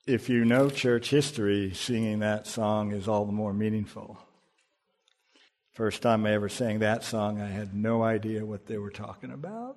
If you know church history, singing that song is all the more meaningful. First time I ever sang that song, I had no idea what they were talking about.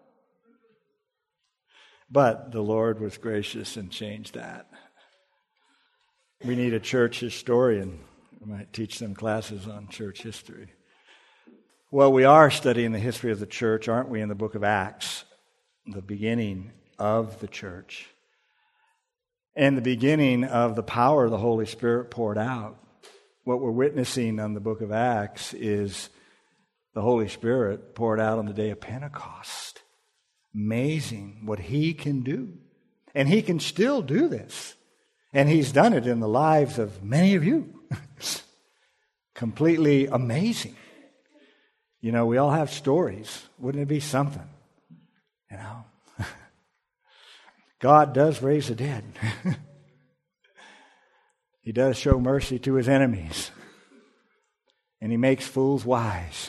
But the Lord was gracious and changed that. We need a church historian. We might teach some classes on church history. Well, we are studying the history of the church, aren't we, in the book of Acts, the beginning of the church, and the beginning of the power of the Holy Spirit poured out. What we're witnessing on the book of Acts is the Holy Spirit poured out on the day of Pentecost. Amazing what He can do. And He can still do this. And He's done it in the lives of many of you. Completely amazing. You know, we all have stories. Wouldn't it be something? You know? God does raise the dead. He does show mercy to His enemies. And He makes fools wise.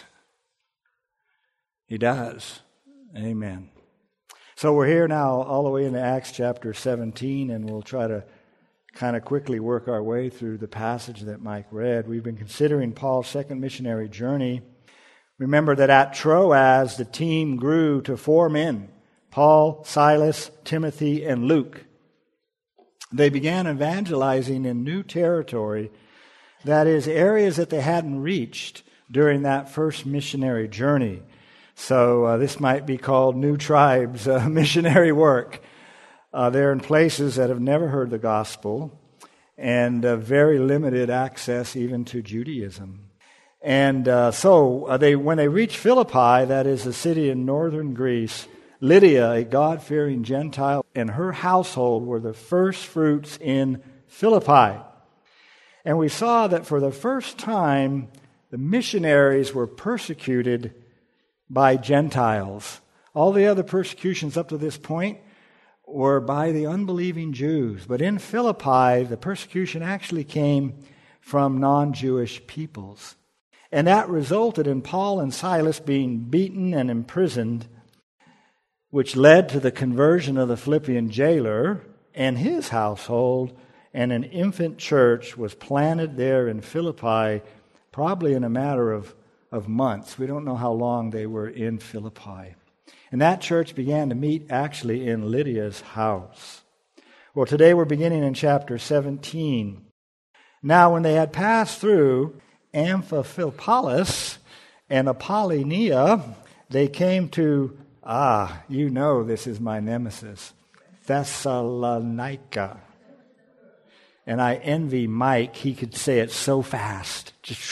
He does. Amen. So we're here now all the way into Acts chapter 17, and we'll try to kind of quickly work our way through the passage that Mike read. We've been considering Paul's second missionary journey. Remember that at Troas, the team grew to 4 men: Paul, Silas, Timothy, and Luke. They began evangelizing in new territory, that is, areas that they hadn't reached during that first missionary journey. So this might be called New Tribes missionary work. They're in places that have never heard the gospel and very limited access even to Judaism. And when they reached Philippi, that is a city in northern Greece, Lydia, a God-fearing Gentile, and her household were the first fruits in Philippi. And we saw that for the first time, the missionaries were persecuted by Gentiles. All the other persecutions up to this point were by the unbelieving Jews. But in Philippi, the persecution actually came from non-Jewish peoples. And that resulted in Paul and Silas being beaten and imprisoned, which led to the conversion of the Philippian jailer and his household, and an infant church was planted there in Philippi, probably in a matter of months. We don't know how long they were in Philippi. And that church began to meet actually in Lydia's house. Well, today we're beginning in chapter 17. Now, when they had passed through Amphipolis and Apollonia, they came to, this is my nemesis, Thessalonica. And I envy Mike. He could say it so fast.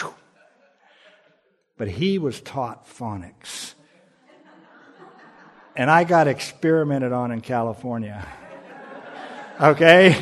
But he was taught phonics. And I got experimented on in California. Okay?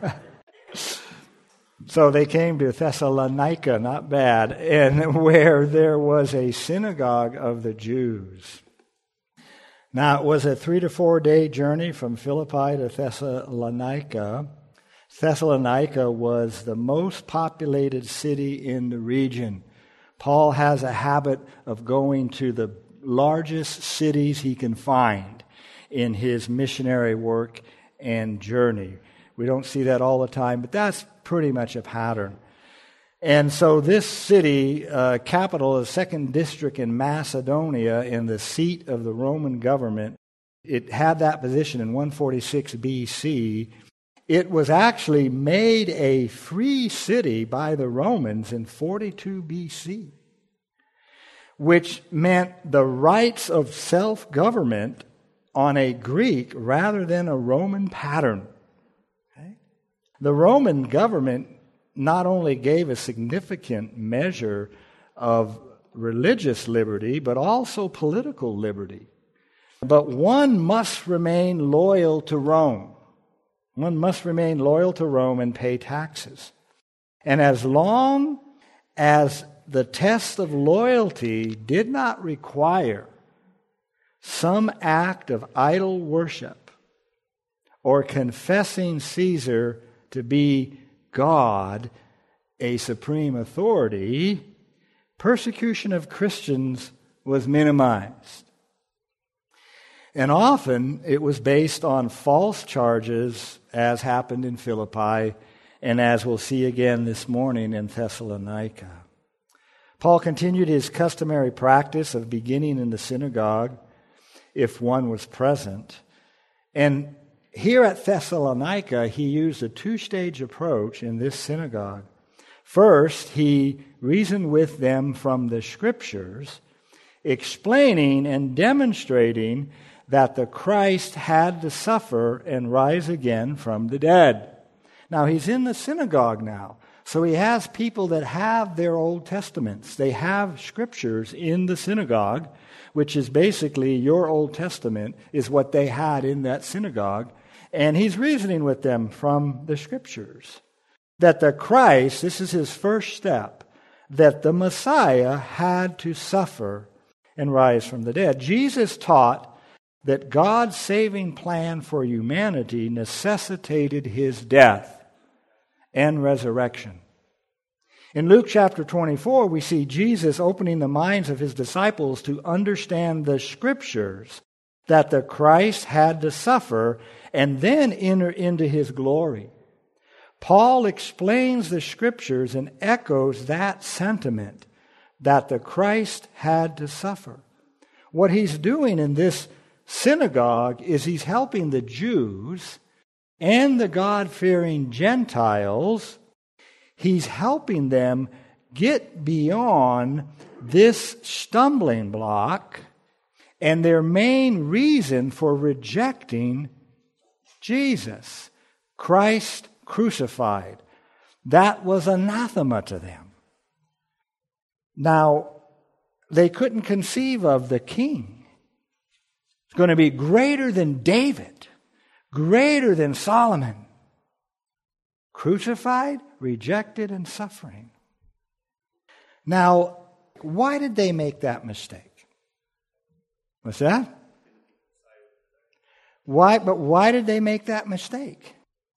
So they came to Thessalonica, not bad, and where there was a synagogue of the Jews. Now, it was a 3 to 4 day journey from Philippi to Thessalonica. Thessalonica was the most populated city in the region. Paul has a habit of going to the largest cities he can find in his missionary work and journey. We don't see that all the time, but that's pretty much a pattern. And so this city, capital of the 2nd district in Macedonia, in the seat of the Roman government, it had that position in 146 BC. It was actually made a free city by the Romans in 42 BC, which meant the rights of self-government on a Greek rather than a Roman pattern. Okay? The Roman government not only gave a significant measure of religious liberty, but also political liberty. But one must remain loyal to Rome. One must remain loyal to Rome and pay taxes. And as long as the test of loyalty did not require some act of idol worship or confessing Caesar to be God, a supreme authority, persecution of Christians was minimized. And often it was based on false charges, as happened in Philippi, and as we'll see again this morning in Thessalonica. Paul continued his customary practice of beginning in the synagogue, if one was present. And here at Thessalonica, he used a two-stage approach in this synagogue. First, he reasoned with them from the Scriptures, explaining and demonstrating that the Christ had to suffer and rise again from the dead. Now, he's in the synagogue now, so he has people that have their Old Testaments. They have Scriptures in the synagogue, which is basically your Old Testament is what they had in that synagogue. And he's reasoning with them from the Scriptures that the Christ, this is his first step, that the Messiah had to suffer and rise from the dead. Jesus taught that God's saving plan for humanity necessitated his death and resurrection. In Luke chapter 24, we see Jesus opening the minds of his disciples to understand the Scriptures that the Christ had to suffer and then enter into his glory. Paul explains the Scriptures and echoes that sentiment that the Christ had to suffer. What he's doing in this synagogue is he's helping the Jews and the God-fearing Gentiles. He's helping them get beyond this stumbling block and their main reason for rejecting Jesus, Christ crucified. That was anathema to them. Now, they couldn't conceive of the king. It's going to be greater than David, greater than Solomon. Crucified, rejected, and suffering. Now, why did they make that mistake? What's that? Why did they make that mistake?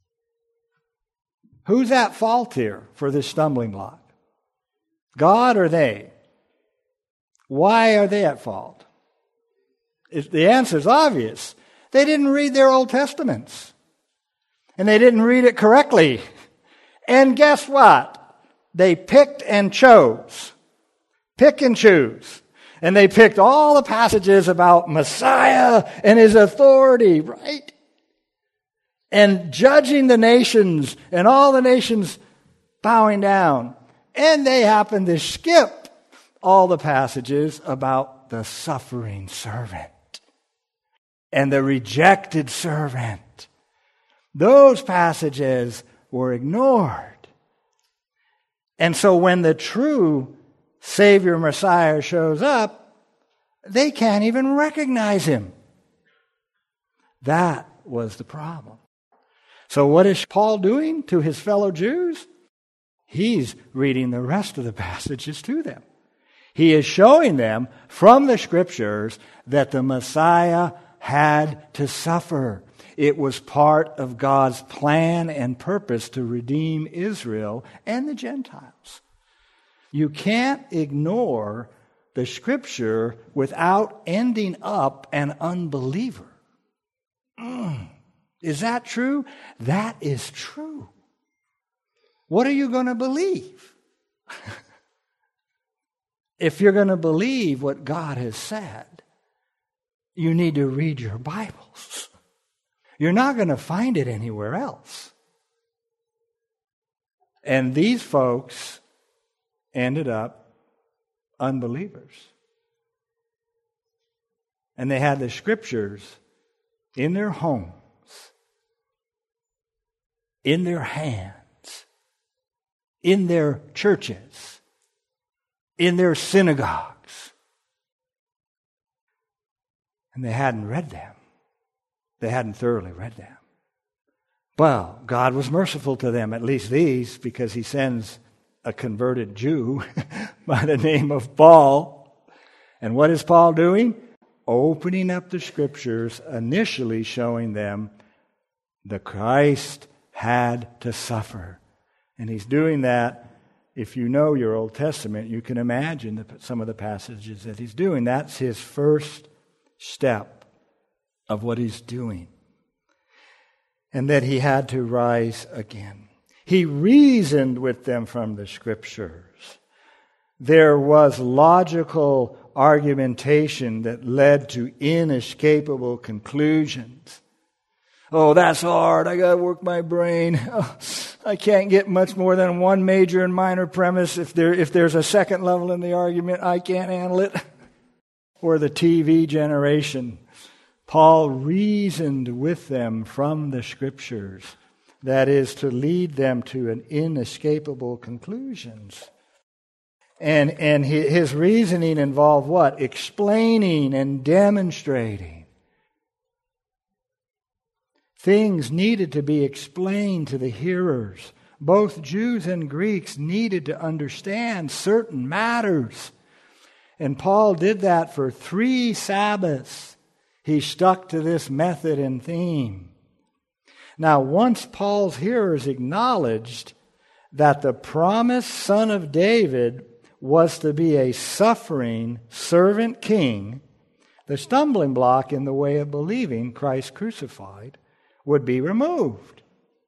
Who's at fault here for this stumbling block? God or they? Why are they at fault? The answer is obvious. They didn't read their Old Testaments. And they didn't read it correctly. And guess what? They picked and chose. Pick and choose. And they picked all the passages about Messiah and his authority, right? And judging the nations and all the nations bowing down. And they happened to skip all the passages about the suffering servant and the rejected servant. Those passages were ignored. And so when the true Savior Messiah shows up, they can't even recognize him. That was the problem. So what is Paul doing to his fellow Jews? He's reading the rest of the passages to them. He is showing them from the Scriptures that the Messiah had to suffer. It was part of God's plan and purpose to redeem Israel and the Gentiles. You can't ignore the Scripture without ending up an unbeliever. Is that true? That is true. What are you going to believe? If you're going to believe what God has said, you need to read your Bibles. You're not going to find it anywhere else. And these folks ended up unbelievers. And they had the Scriptures in their homes, in their hands, in their churches, in their synagogues. And they hadn't read them. They hadn't thoroughly read them. Well, God was merciful to them, at least these, because he sends a converted Jew by the name of Paul. And what is Paul doing? Opening up the Scriptures, initially showing them the Christ had to suffer. And he's doing that. If you know your Old Testament, you can imagine some of the passages that he's doing. That's his first step of what he's doing, and that he had to rise again. He reasoned with them from the Scriptures. There was logical argumentation that led to inescapable conclusions. Oh, that's hard. I got to work my brain. Oh, I can't get much more than one major and minor premise. If there's a second level in the argument, I can't handle it. Or the TV generation. Paul reasoned with them from the Scriptures. That is, to lead them to an inescapable conclusions. And his reasoning involved what? Explaining and demonstrating. Things needed to be explained to the hearers. Both Jews and Greeks needed to understand certain matters. And Paul did that for 3 Sabbaths. He stuck to this method and theme. Now, once Paul's hearers acknowledged that the promised son of David was to be a suffering servant king, the stumbling block in the way of believing Christ crucified would be removed.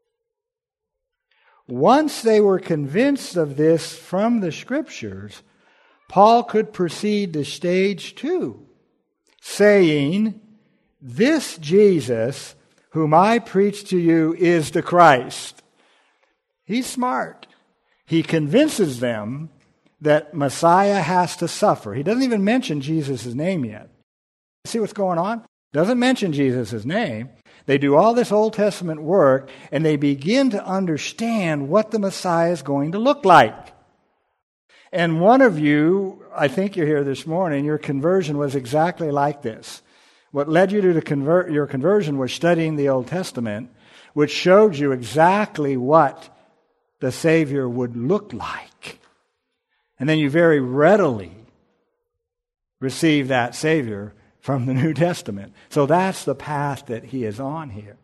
Once they were convinced of this from the Scriptures, Paul could proceed to stage 2, saying, "This Jesus whom I preach to you is the Christ." He's smart. He convinces them that Messiah has to suffer. He doesn't even mention Jesus' name yet. See what's going on? Doesn't mention Jesus' name. They do all this Old Testament work, and they begin to understand what the Messiah is going to look like. And one of you, I think you're here this morning, your conversion was exactly like this. What led you to your conversion was studying the Old Testament, which showed you exactly what the Savior would look like. And then you very readily receive that Savior from the New Testament. So that's the path that he is on here.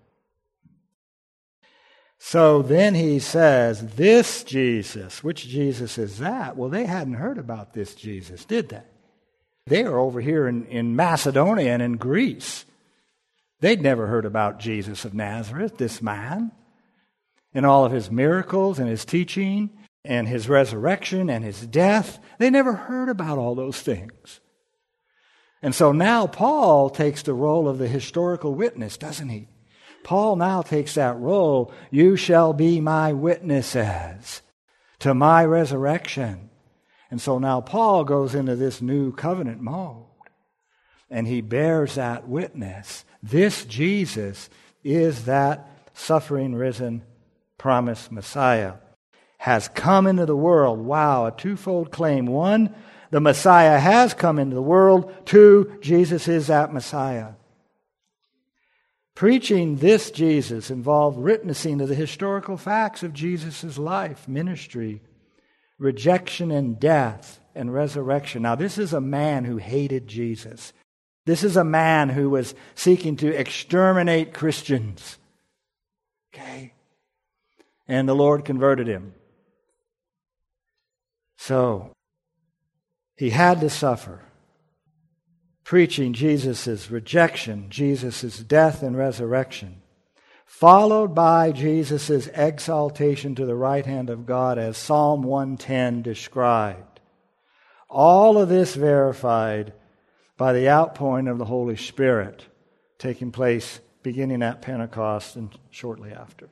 So then he says, this Jesus. Which Jesus is that? Well, they hadn't heard about this Jesus, did they? They are over here in Macedonia and in Greece. They'd never heard about Jesus of Nazareth, this man, and all of his miracles and his teaching and his resurrection and his death. They never heard about all those things. And so now Paul takes the role of the historical witness, doesn't he? Paul now takes that role. You shall be my witnesses to my resurrection. And so now Paul goes into this new covenant mode. And he bears that witness. This Jesus is that suffering, risen, promised Messiah. Has come into the world. Wow, a twofold claim. One, the Messiah has come into the world. Two, Jesus is that Messiah. Preaching this Jesus involved witnessing to the historical facts of Jesus' life, ministry, rejection and death and resurrection. Now, this is a man who hated Jesus. This is a man who was seeking to exterminate Christians. Okay? And the Lord converted him. So, he had to suffer. Preaching Jesus' rejection, Jesus' death and resurrection, followed by Jesus' exaltation to the right hand of God as Psalm 110 described. All of this verified by the outpouring of the Holy Spirit taking place beginning at Pentecost and shortly after.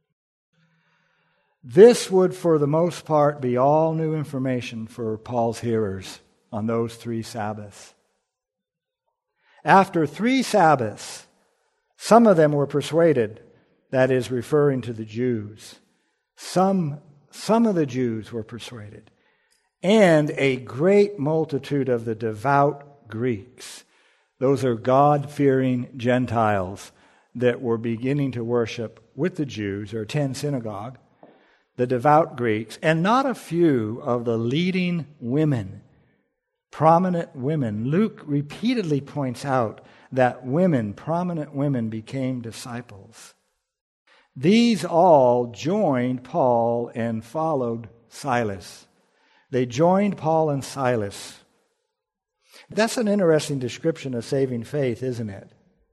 This would, for the most part, be all new information for Paul's hearers on those 3 Sabbaths. After 3 Sabbaths, some of them were persuaded, that is, referring to the Jews. Some of the Jews were persuaded, and a great multitude of the devout Greeks. Those are God-fearing Gentiles that were beginning to worship with the Jews or attend synagogue, the devout Greeks, and not a few of the leading women, prominent women. Luke repeatedly points out that women, prominent women, became disciples. These all joined Paul and followed Silas. They joined Paul and Silas. That's an interesting description of saving faith, isn't it?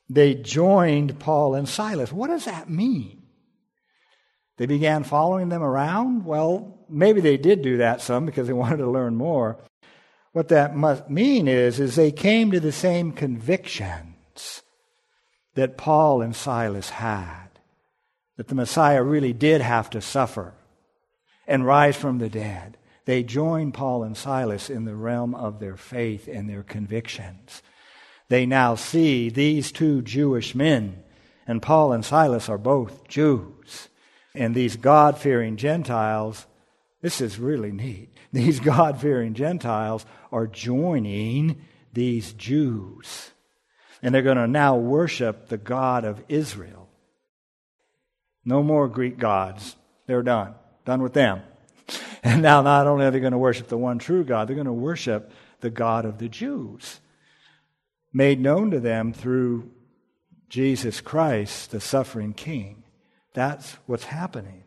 they joined Paul and Silas. What does that mean? They began following them around? Well, maybe they did do that some because they wanted to learn more. What that must mean is they came to the same convictions that Paul and Silas had, that the Messiah really did have to suffer and rise from the dead. They joined Paul and Silas in the realm of their faith and their convictions. They now see these two Jewish men, and Paul and Silas are both Jews. And these God-fearing Gentiles, this is really neat. These God-fearing Gentiles are joining these Jews. And they're going to now worship the God of Israel. No more Greek gods. They're done. Done with them. And now not only are they going to worship the one true God, they're going to worship the God of the Jews, made known to them through Jesus Christ, the suffering King. That's what's happening.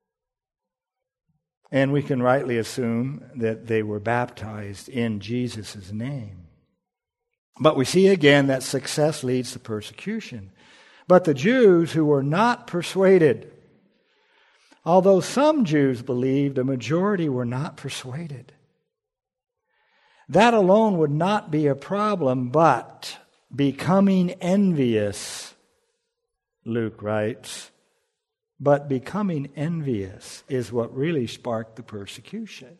And we can rightly assume that they were baptized in Jesus' name. But we see again that success leads to persecution. But the Jews who were not persuaded, although some Jews believed, a majority were not persuaded. That alone would not be a problem, but becoming envious, Luke writes, but becoming envious is what really sparked the persecution.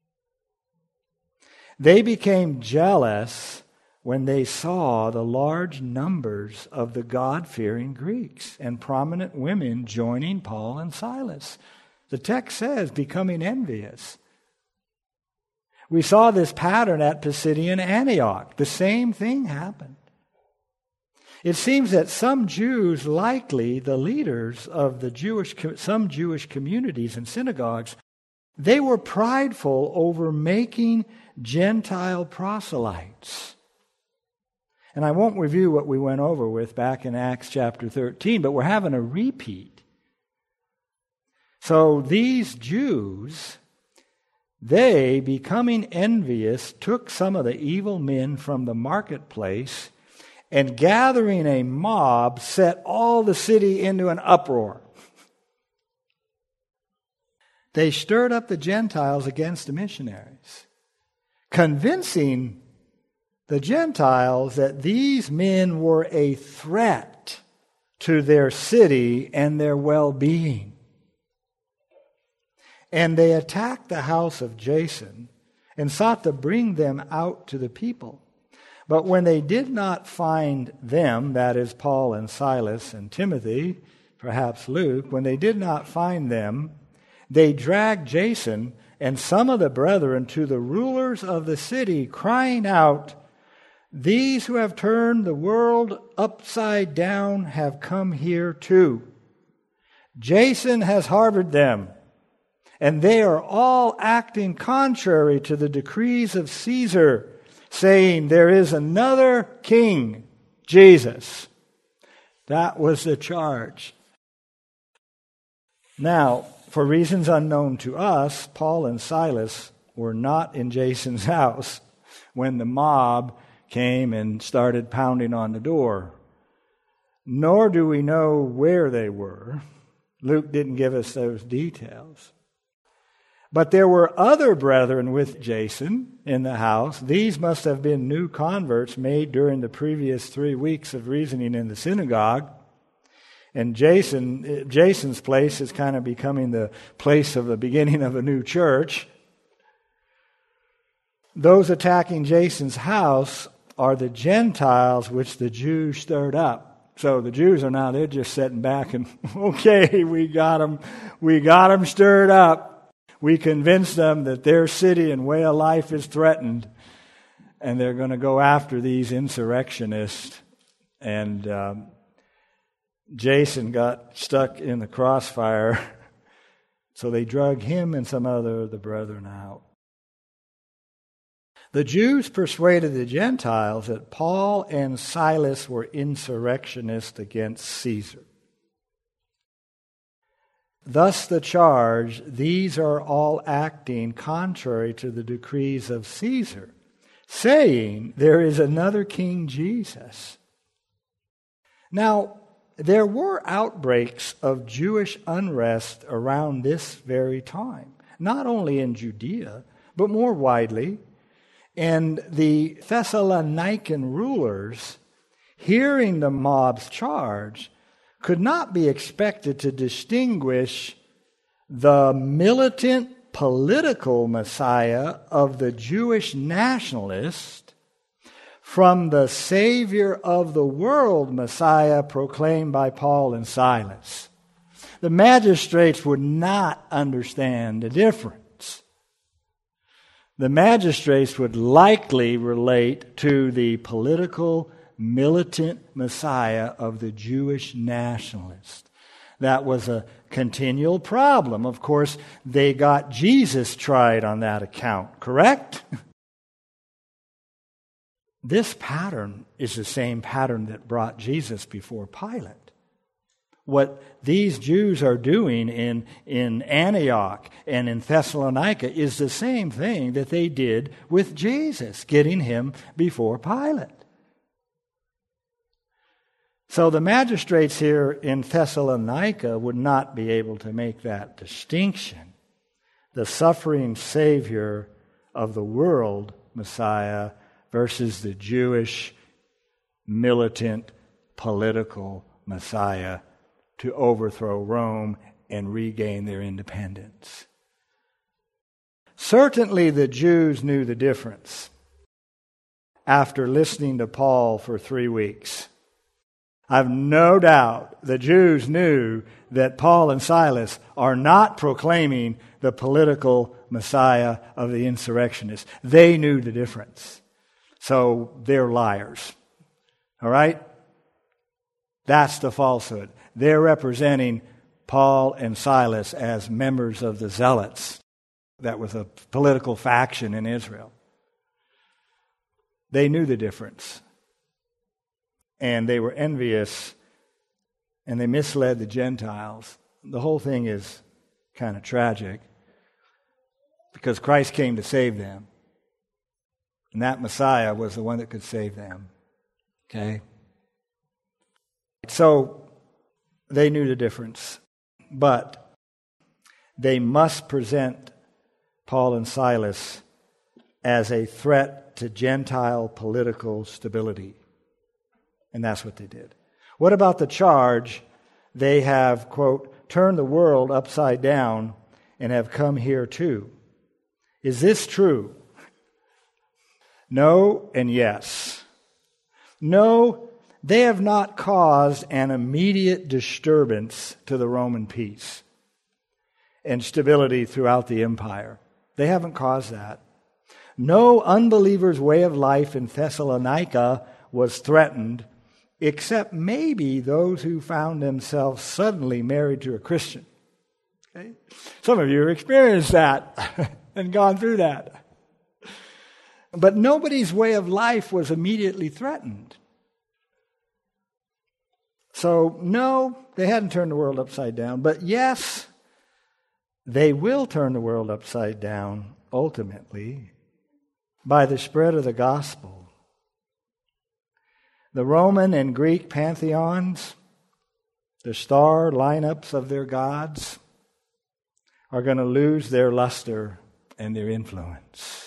They became jealous when they saw the large numbers of the God-fearing Greeks and prominent women joining Paul and Silas. The text says, becoming envious. We saw this pattern at Pisidian Antioch. The same thing happened. It seems that some Jews, likely the leaders of some Jewish communities and synagogues, they were prideful over making Gentile proselytes. And I won't review what we went over with back in Acts chapter 13, but we're having a repeat. So these Jews, they, becoming envious, took some of the evil men from the marketplace and, gathering a mob, set all the city into an uproar. They stirred up the Gentiles against the missionaries, convincing the Gentiles that these men were a threat to their city and their well-being. And they attacked the house of Jason and sought to bring them out to the people. But when they did not find them, that is Paul and Silas and Timothy, perhaps Luke, when they did not find them, they dragged Jason and some of the brethren to the rulers of the city, crying out, "These who have turned the world upside down have come here too. Jason has harbored them, and they are all acting contrary to the decrees of Caesar, saying there is another king, Jesus." That was the charge. Now, for reasons unknown to us, Paul and Silas were not in Jason's house when the mob came and started pounding on the door. Nor do we know where they were. Luke didn't give us those details. But there were other brethren with Jason in the house. These must have been new converts made during the previous 3 weeks of reasoning in the synagogue. And Jason's place is kind of becoming the place of the beginning of a new church. Those attacking Jason's house are the Gentiles which the Jews stirred up. So the Jews are now, they're just sitting back and, okay, we got them stirred up. We convinced them that their city and way of life is threatened, and they're going to go after these insurrectionists. And Jason got stuck in the crossfire, so they drug him and some other of the brethren out. The Jews persuaded the Gentiles that Paul and Silas were insurrectionists against Caesar. Thus the charge, these are all acting contrary to the decrees of Caesar, saying there is another King Jesus. Now, there were outbreaks of Jewish unrest around this very time, not only in Judea, but more widely. And the Thessalonican rulers, hearing the mob's charge, could not be expected to distinguish the militant political Messiah of the Jewish nationalists from the Savior of the world Messiah proclaimed by Paul and Silas. The magistrates would not understand the difference. The magistrates would likely relate to the political, militant Messiah of the Jewish nationalists. That was a continual problem. Of course, they got Jesus tried on that account, correct? This pattern is the same pattern that brought Jesus before Pilate. What these Jews are doing in Antioch and in Thessalonica is the same thing that they did with Jesus, getting him before Pilate. So the magistrates here in Thessalonica would not be able to make that distinction. The suffering Savior of the world, Messiah, versus the Jewish militant political Messiah to overthrow Rome and regain their independence. Certainly the Jews knew the difference after listening to Paul for 3 weeks. I've no doubt the Jews knew that Paul and Silas are not proclaiming the political Messiah of the insurrectionists. They knew the difference. So they're liars. All right? That's the falsehood. They're representing Paul and Silas as members of the Zealots. That was a political faction in Israel. They knew the difference. And they were envious, and they misled the Gentiles. The whole thing is kind of tragic because Christ came to save them. And that Messiah was the one that could save them. Okay? So they knew the difference. But they must present Paul and Silas as a threat to Gentile political stability. And that's what they did. What about the charge? They have, quote, turned the world upside down and have come here too. Is this true? No and yes. No, they have not caused an immediate disturbance to the Roman peace and stability throughout the empire. They haven't caused that. No unbeliever's way of life in Thessalonica was threatened, except maybe those who found themselves suddenly married to a Christian. Okay? Some of you have experienced that and gone through that. But nobody's way of life was immediately threatened. So, no, they hadn't turned the world upside down. But yes, they will turn the world upside down ultimately by the spread of the gospel. The Roman and Greek pantheons, the star lineups of their gods, are going to lose their luster and their influence.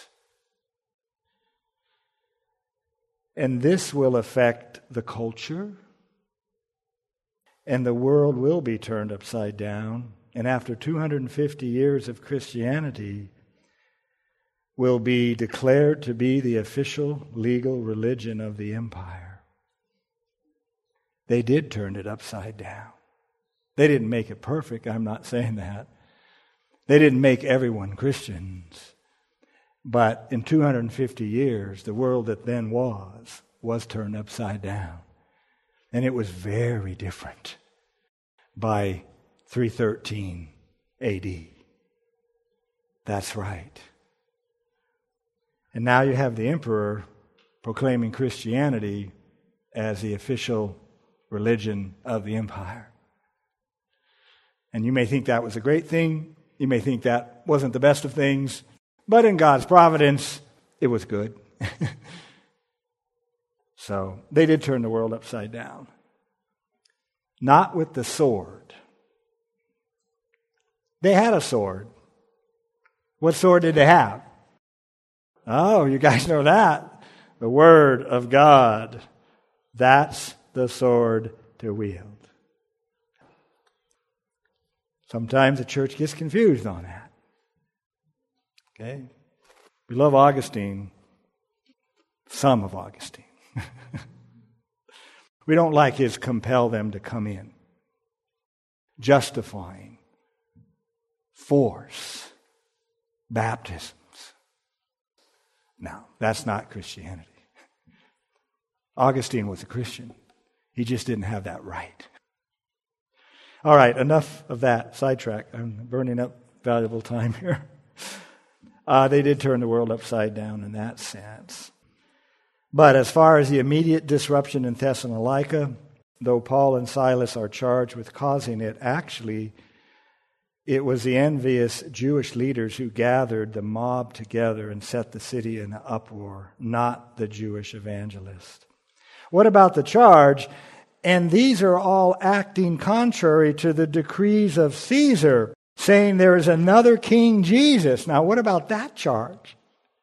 And this will affect the culture, and the world will be turned upside down. And after 250 years of Christianity, will be declared to be the official legal religion of the empire. They did turn it upside down. They didn't make it perfect, I'm not saying that. They didn't make everyone Christians. But in 250 years, the world that then was turned upside down. And it was very different by 313 AD. That's right. And now you have the emperor proclaiming Christianity as the official religion of the empire. And you may think that was a great thing. You may think that wasn't the best of things. But in God's providence, it was good. So they did turn the world upside down. not with the sword. They had a sword. What sword did they have? Oh, you guys know that. The Word of God. That's the sword to wield. Sometimes the church gets confused on that. Okay? We love Augustine. Some of Augustine. We don't like his compel them to come in. Justifying. Force. Baptisms. No, that's not Christianity. Augustine was a Christian. He just didn't have that right. All right, enough of that sidetrack. I'm burning up valuable time here. They did turn the world upside down in that sense. But as far as the immediate disruption in Thessalonica, though Paul and Silas are charged with causing it, actually, it was the envious Jewish leaders who gathered the mob together and set the city in an uproar, not the Jewish evangelist. What about the charge? And these are all acting contrary to the decrees of Caesar, saying there is another King Jesus. Now, what about that charge?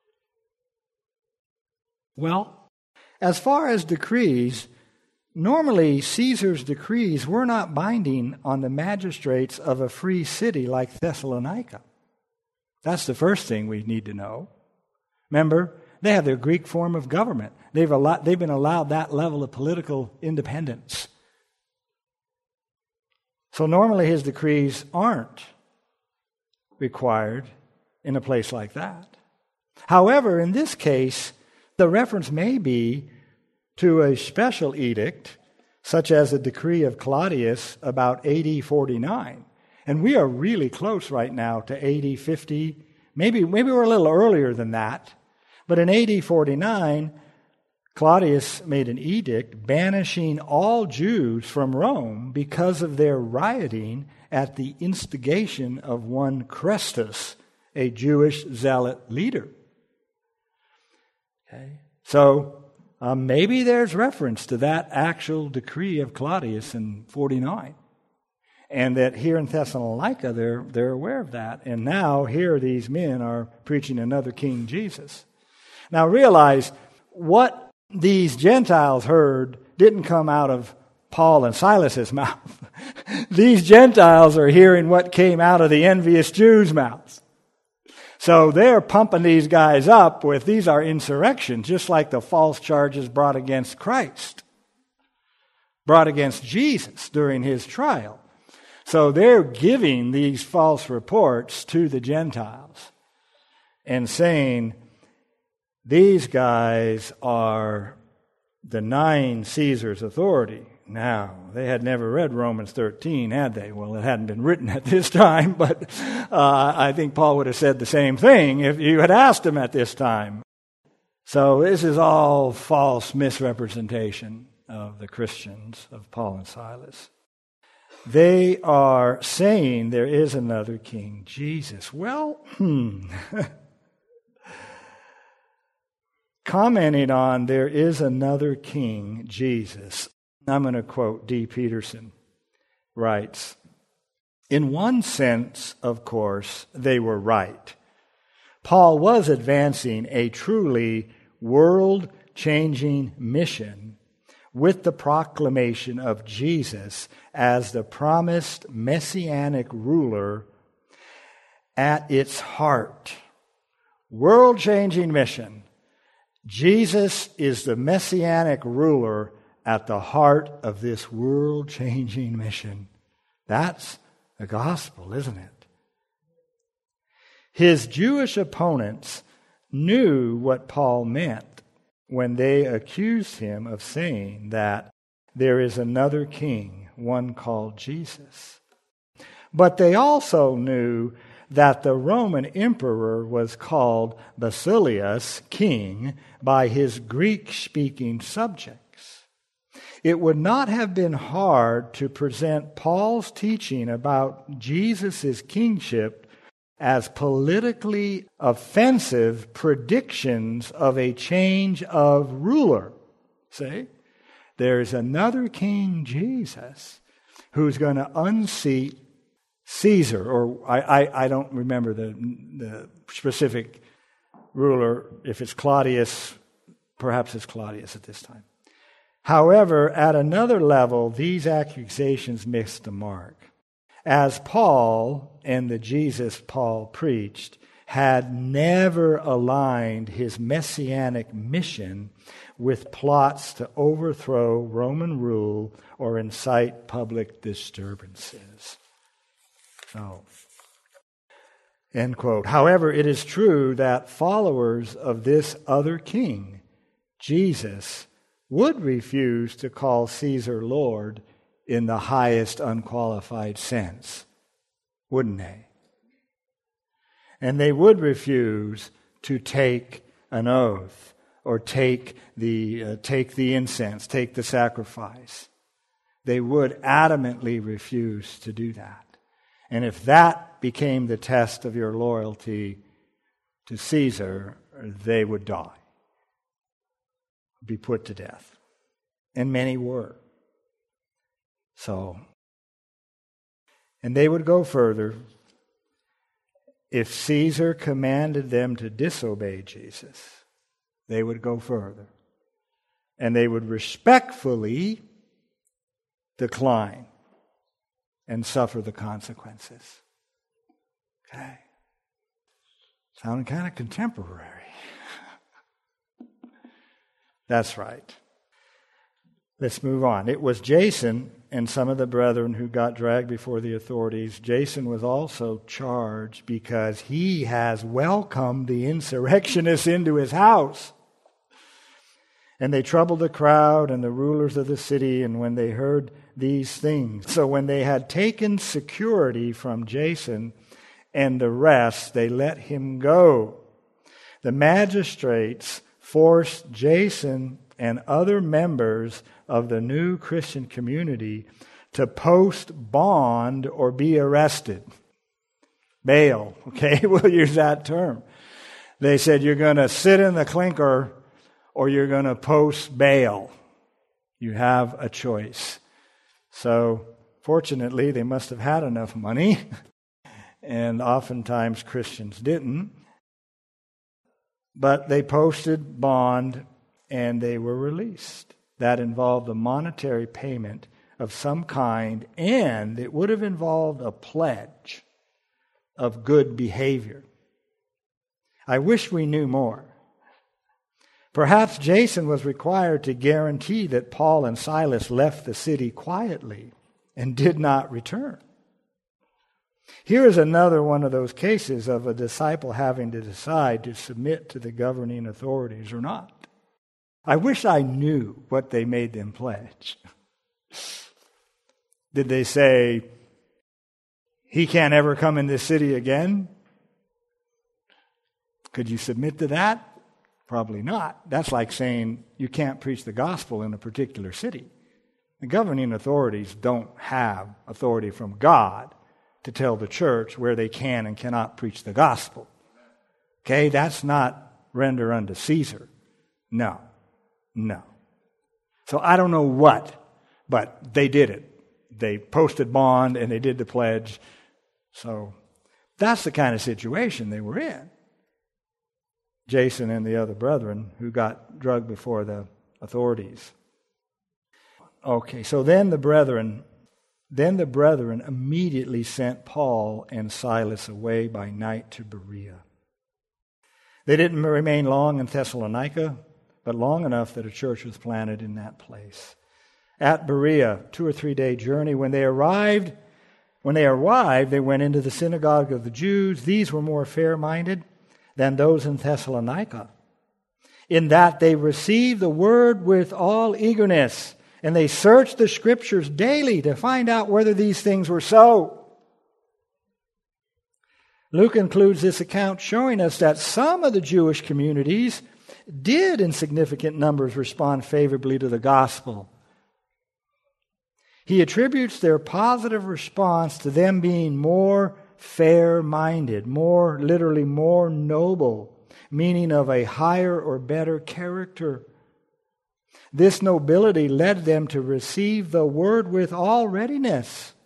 Well, as far as decrees, normally Caesar's decrees were not binding on the magistrates of a free city like Thessalonica. That's the first thing we need to know. Remember, they have their Greek form of government. They've been allowed that level of political independence. So normally his decrees aren't required in a place like that. However, in this case, the reference may be to a special edict, such as a decree of Claudius about AD 49. And we are really close right now to AD 50. Maybe we're a little earlier than that. But in AD 49, Claudius made an edict banishing all Jews from Rome because of their rioting at the instigation of one Chrestus, a Jewish zealot leader. Okay. So maybe there's reference to that actual decree of Claudius in 49. And that here in Thessalonica, they're aware of that. And now here these men are preaching another King Jesus. Now realize what these Gentiles heard didn't come out of Paul and Silas's mouth. These Gentiles are hearing what came out of the envious Jews' mouths. So they're pumping these guys up with, these are insurrections, just like the false charges brought against Christ, brought against Jesus during his trial. So they're giving these false reports to the Gentiles and saying, these guys are denying Caesar's authority. Now, they had never read Romans 13, had they? Well, it hadn't been written at this time, but I think Paul would have said the same thing if you had asked him at this time. So this is all false misrepresentation of the Christians, of Paul and Silas. They are saying there is another King Jesus. Well, commenting on there is another King Jesus, I'm going to quote D. Peterson, writes, in one sense, of course, they were right. Paul was advancing a truly world-changing mission with the proclamation of Jesus as the promised messianic ruler at its heart. World-changing mission. Jesus is the messianic ruler at the heart of this world-changing mission. That's the gospel, isn't it? His Jewish opponents knew what Paul meant when they accused him of saying that there is another king, one called Jesus. But they also knew that the Roman emperor was called Basileus, king, by his Greek-speaking subjects. It would not have been hard to present Paul's teaching about Jesus' kingship as politically offensive predictions of a change of ruler. See? There's another King Jesus. who's going to unseat Caesar, or I don't remember the specific ruler, if it's Claudius, perhaps it's Claudius at this time. However, at another level, these accusations missed the mark. As Paul and the Jesus Paul preached had never aligned his messianic mission with plots to overthrow Roman rule or incite public disturbances. So, end quote. However, it is true that followers of this other king, Jesus, would refuse to call Caesar Lord in the highest unqualified sense, wouldn't they? And they would refuse to take an oath or take the incense, take the sacrifice. They would adamantly refuse to do that. And if that became the test of your loyalty to Caesar, they would die, be put to death. And many were. So, and they would go further. If Caesar commanded them to disobey Jesus, they would go further. And they would respectfully decline and suffer the consequences. Okay. Sounding kind of contemporary. That's right. Let's move on. It was Jason and some of the brethren who got dragged before the authorities. Jason was also charged because he has welcomed the insurrectionists into his house. And they troubled the crowd and the rulers of the city, and when they heard these things. So when they had taken security from Jason and the rest, they let him go. The magistrates forced Jason and other members of the new Christian community to post bond or be arrested. Bail, okay? We'll use that term. They said, you're going to sit in the clinker or you're going to post bail. You have a choice. So, fortunately, they must have had enough money, and oftentimes Christians didn't. But they posted bond and they were released. That involved a monetary payment of some kind, and it would have involved a pledge of good behavior. I wish we knew more. Perhaps Jason was required to guarantee that Paul and Silas left the city quietly and did not return. Here is another one of those cases of a disciple having to decide to submit to the governing authorities or not. I wish I knew what they made them pledge. Did they say, he can't ever come in this city again? Could you submit to that? Probably not. That's like saying you can't preach the gospel in a particular city. The governing authorities don't have authority from God to tell the church where they can and cannot preach the gospel. Okay, that's not render unto Caesar. No. So I don't know what, but they did it. They posted bond and they did the pledge. So that's the kind of situation they were in. Jason and the other brethren who got drugged before the authorities. Okay, so then the brethren immediately sent Paul and Silas away by night to Berea. They didn't remain long in Thessalonica, but long enough that a church was planted in that place. At Berea, 2 or 3 day journey, when they arrived, they went into the synagogue of the Jews. These were more fair-minded than those in Thessalonica, in that they received the word with all eagerness, and they searched the Scriptures daily to find out whether these things were so. Luke includes this account showing us that some of the Jewish communities did in significant numbers respond favorably to the gospel. He attributes their positive response to them being more fair-minded, more noble, meaning of a higher or better character. This nobility led them to receive the word with all readiness.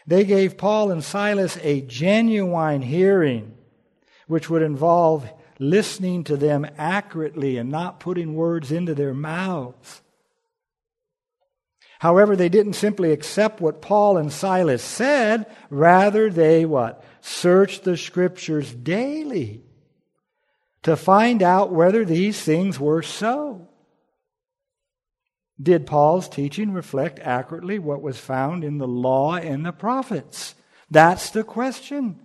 They gave Paul and Silas a genuine hearing, which would involve listening to them accurately and not putting words into their mouths. However, they didn't simply accept what Paul and Silas said. Rather, they what? Searched the Scriptures daily to find out whether these things were so. Did Paul's teaching reflect accurately what was found in the law and the prophets? That's the question.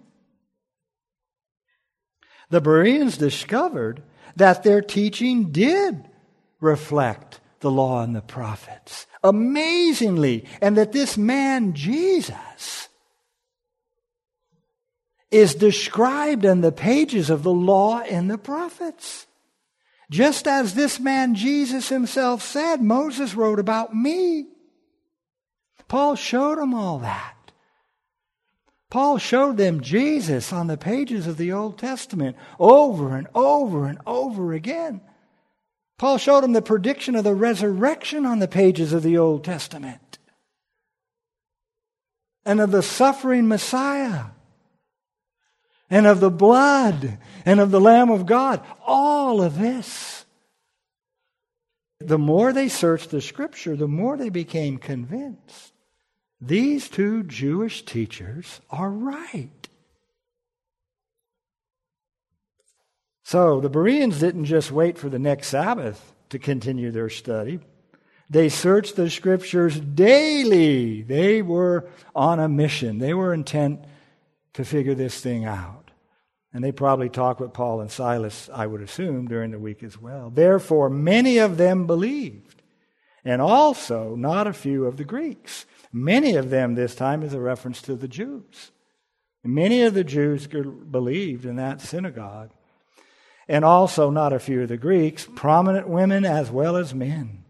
The Bereans discovered that their teaching did reflect the law and the prophets. Amazingly, and that this man, Jesus, is described in the pages of the law and the prophets. Just as this man, Jesus himself said, Moses wrote about me. Paul showed them all that. Paul showed them Jesus on the pages of the Old Testament over and over and over again. Paul showed them the prediction of the resurrection on the pages of the Old Testament and of the suffering Messiah and of the blood and of the Lamb of God. All of this. The more they searched the Scripture, the more they became convinced. These two Jewish teachers are right. So the Bereans didn't just wait for the next Sabbath to continue their study. They searched the Scriptures daily. They were on a mission. They were intent to figure this thing out. And they probably talked with Paul and Silas, I would assume, during the week as well. Therefore, many of them believed, and also not a few of the Greeks. Many of them this time is a reference to the Jews. Many of the Jews believed in that synagogue. And also not a few of the Greeks, prominent women as well as men.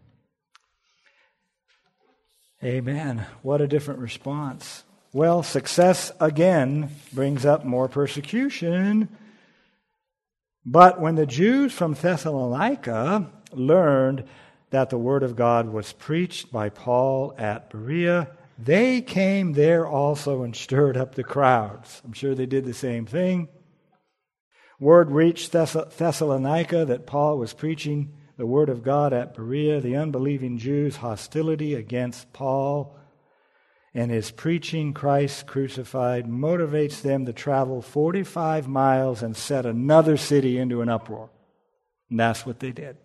Amen. What a different response. Well, success again brings up more persecution. But when the Jews from Thessalonica learned that the Word of God was preached by Paul at Berea, they came there also and stirred up the crowds. I'm sure they did the same thing. Word reached Thessalonica that Paul was preaching the Word of God at Berea. The unbelieving Jews' hostility against Paul and his preaching Christ crucified motivates them to travel 45 miles and set another city into an uproar. And that's what they did.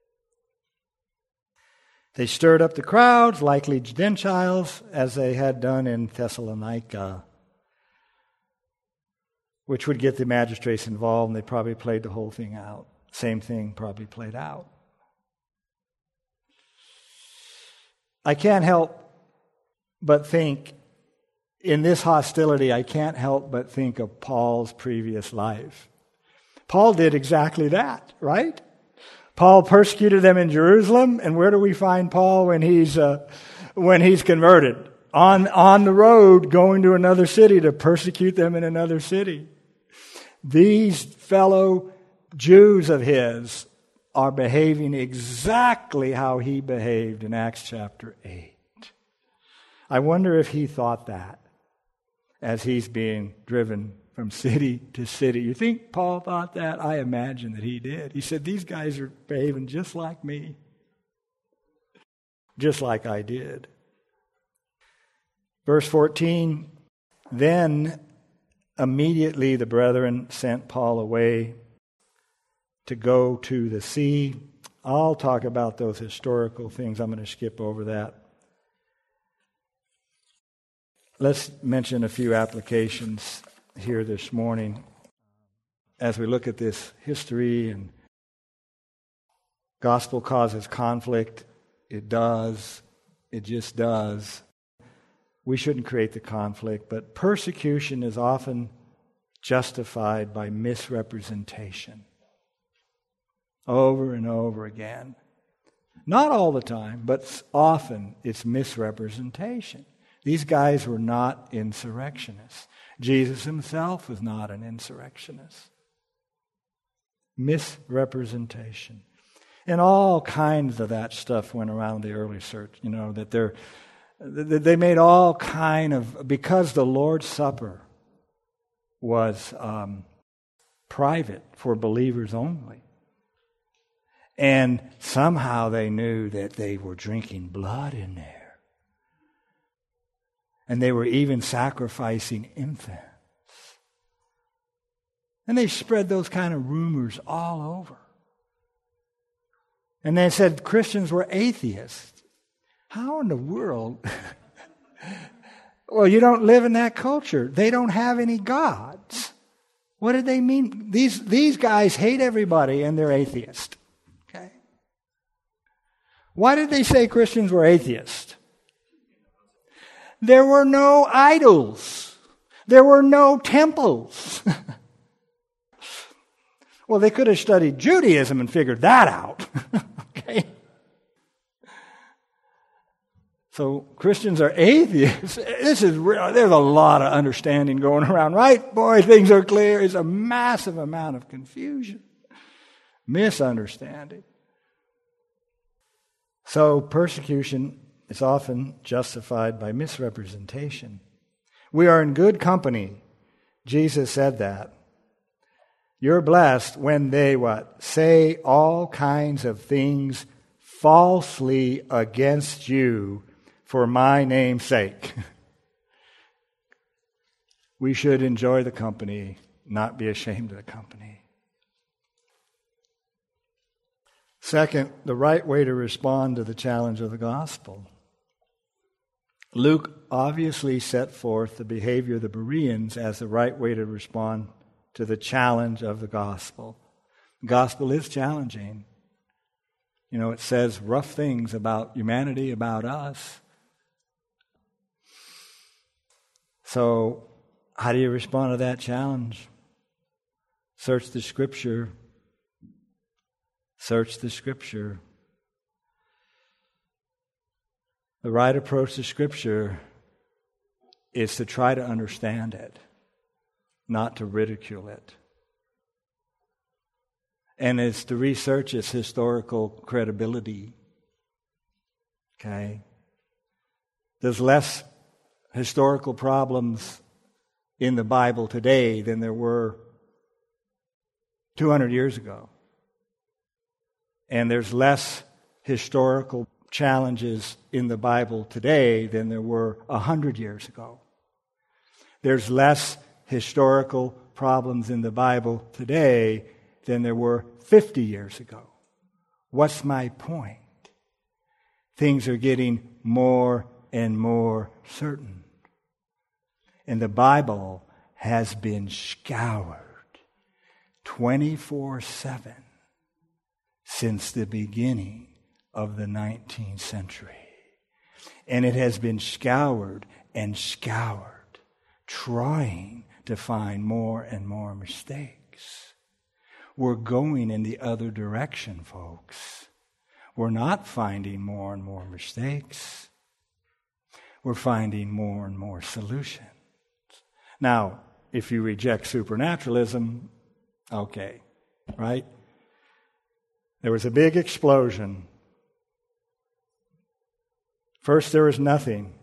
They stirred up the crowds, likely Gentiles, as they had done in Thessalonica, which would get the magistrates involved, and they probably played the whole thing out. Same thing probably played out. I can't help but think, in this hostility, I can't help but think of Paul's previous life. Paul did exactly that, right? Paul persecuted them in Jerusalem, and where do we find Paul when he's converted? On the road, going to another city to persecute them in another city. These fellow Jews of his are behaving exactly how he behaved in Acts chapter 8. I wonder if he thought that as he's being driven from city to city. You think Paul thought that? I imagine that he did. He said, these guys are behaving just like me. Just like I did. Verse 14, then immediately the brethren sent Paul away to go to the sea. I'll talk about those historical things. I'm going to skip over that. Let's mention a few applications here this morning as we look at this history. And gospel causes conflict. It does. It just does. We shouldn't create the conflict, but persecution is often justified by misrepresentation. Over and over again. Not all the time, but often it's misrepresentation. These guys were not insurrectionists. Jesus himself was not an insurrectionist. Misrepresentation. And all kinds of that stuff went around the early church, that They made all kind of, because the Lord's Supper was private for believers only. And somehow they knew that they were drinking blood in there. And they were even sacrificing infants. And they spread those kind of rumors all over. And they said Christians were atheists. How in the world? Well, you don't live in that culture. They don't have any gods. What did they mean? These guys hate everybody and they're atheists. Okay? Why did they say Christians were atheists? There were no idols. There were no temples. Well, they could have studied Judaism and figured that out. Okay? So Christians are atheists. There's a lot of understanding going around, right? Boy, things are clear. It's a massive amount of confusion, misunderstanding. So persecution is often justified by misrepresentation. We are in good company. Jesus said that. You're blessed when they say all kinds of things falsely against you for my name's sake. We should enjoy the company, not be ashamed of the company. Second, the right way to respond to the challenge of the gospel. Luke obviously set forth the behavior of the Bereans as the right way to respond to the challenge of the gospel. The gospel is challenging. You know, it says rough things about humanity, about us. So, how do you respond to that challenge? Search the Scripture. Search the Scripture. The right approach to Scripture is to try to understand it, not to ridicule it. And it's to research its historical credibility. Okay? There's less historical problems in the Bible today than there were 200 years ago. And there's less historical challenges in the Bible today than there were 100 years ago. There's less historical problems in the Bible today than there were 50 years ago. What's my point? Things are getting more and more certain. And the Bible has been scoured 24/7 since the beginning of the 19th century. And it has been scoured and scoured, trying to find more and more mistakes. We're going in the other direction, folks. We're not finding more and more mistakes. We're finding more and more solutions. Now, if you reject supernaturalism, okay, right? There was a big explosion. First there was nothing.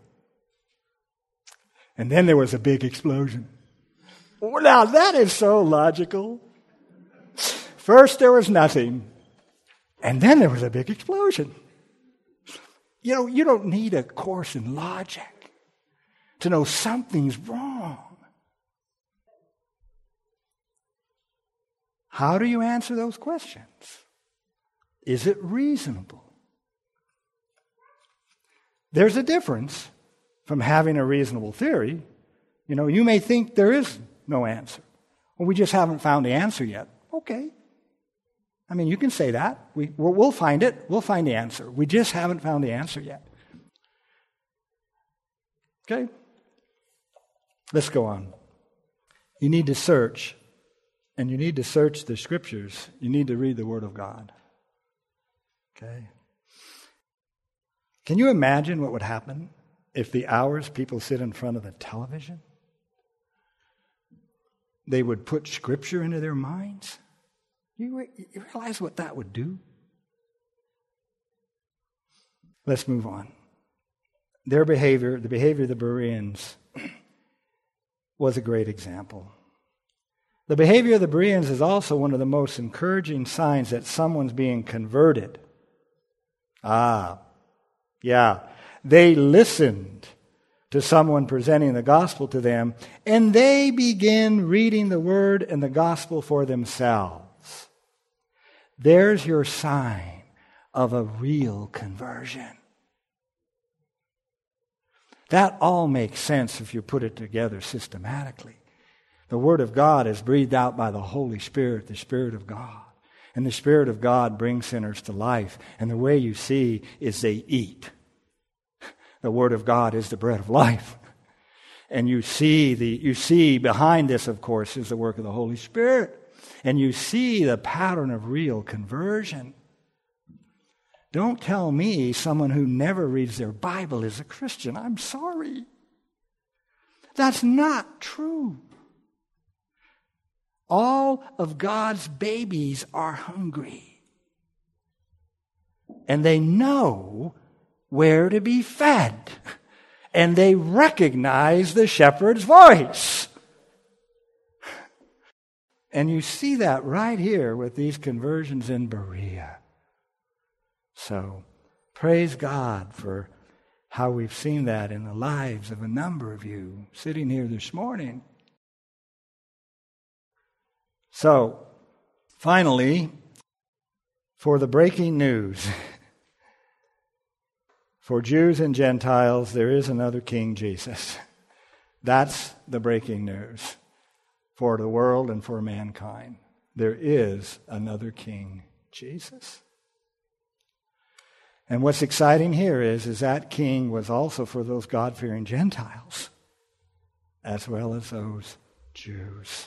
And then there was a big explosion. Well, now that is so logical. First there was nothing. And then there was a big explosion. You know, you don't need a course in logic to know something's wrong. How do you answer those questions? Is it reasonable? There's a difference from having a reasonable theory. You know, you may think there is no answer. Well, we just haven't found the answer yet. Okay. I mean, you can say that. We'll find it. We'll find the answer. We just haven't found the answer yet. Okay? Let's go on. You need to search. And you need to search the Scriptures. You need to read the Word of God. Okay? Can you imagine what would happen if the hours people sit in front of the television, they would put Scripture into their minds? You realize what that would do? Let's move on. their behavior, the behavior of the Bereans, was a great example. The behavior of the Bereans is also one of the most encouraging signs that someone's being converted. They listened to someone presenting the gospel to them, and they begin reading the word and the gospel for themselves. There's your sign of a real conversion. That all makes sense if you put it together systematically. The Word of God is breathed out by the Holy Spirit, the Spirit of God. And the Spirit of God brings sinners to life. And the way you see is they eat. The Word of God is the bread of life. And you see behind this, of course, is the work of the Holy Spirit. And you see the pattern of real conversion. Don't tell me someone who never reads their Bible is a Christian. I'm sorry. That's not true. All of God's babies are hungry. And they know where to be fed. And they recognize the shepherd's voice. And you see that right here with these conversions in Berea. So, praise God for how we've seen that in the lives of a number of you sitting here this morning. So, finally, for the breaking news, for Jews and Gentiles, there is another King Jesus. That's the breaking news for the world and for mankind. There is another King Jesus. And what's exciting here is that King was also for those God-fearing Gentiles, as well as those Jews.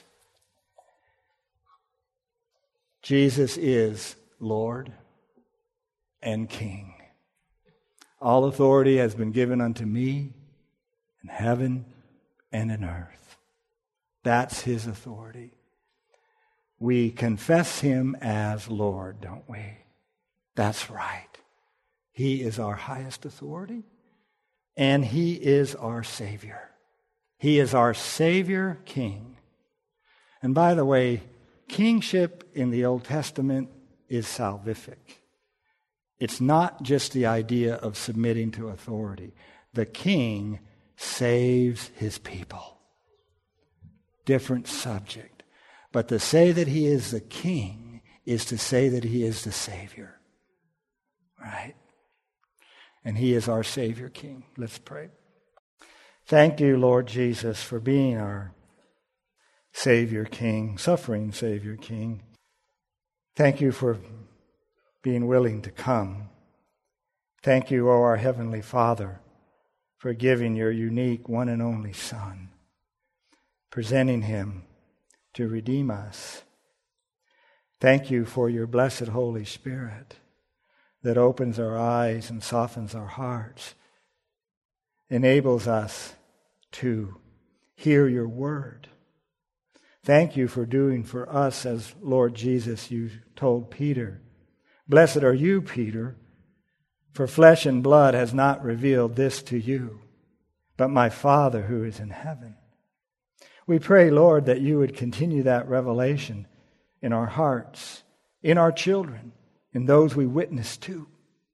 Jesus is Lord and King. All authority has been given unto me in heaven and in earth. That's His authority. We confess Him as Lord, don't we? That's right. He is our highest authority, and He is our Savior. He is our Savior King. And by the way, kingship in the Old Testament is salvific. It's not just the idea of submitting to authority. The king saves his people. Different subject. But to say that he is the king is to say that he is the Savior. Right? And He is our Savior King. Let's pray. Thank you, Lord Jesus, for being our Savior King, suffering Savior King. Thank you for being willing to come. Thank you, O our Heavenly Father, for giving your unique one and only Son, presenting Him to redeem us. Thank you for your blessed Holy Spirit that opens our eyes and softens our hearts, enables us to hear your word. Thank you for doing for us as Lord Jesus, you told Peter, "Blessed are you, Peter, for flesh and blood has not revealed this to you, but my Father who is in heaven." We pray, Lord, that you would continue that revelation in our hearts, in our children, in those we witness to.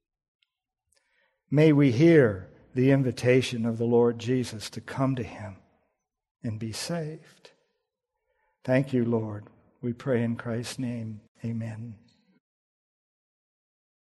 May we hear the invitation of the Lord Jesus to come to Him and be saved. Thank you, Lord. We pray in Christ's name. Amen.